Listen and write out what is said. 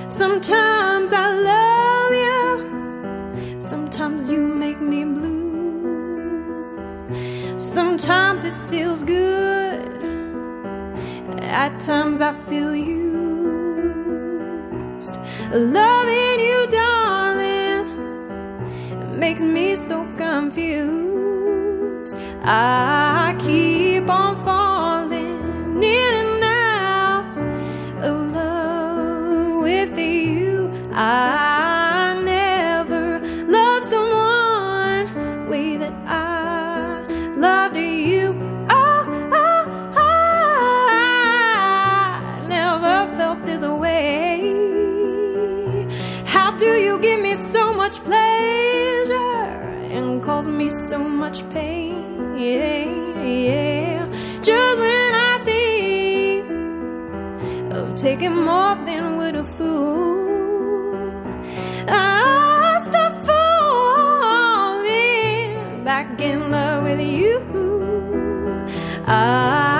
Sometimes I love you, sometimes you make me blue. Sometimes it feels good, at times I feel used. Loving you, darling, makes me so confused. I keep on falling in and out of love with you. I never loved someone the way that I loved you. Oh, I never felt this way. How do you give me so much pleasure and cause me so much pain? Yeah. Just when I think of taking more than would a fool, I stop falling back in love with you.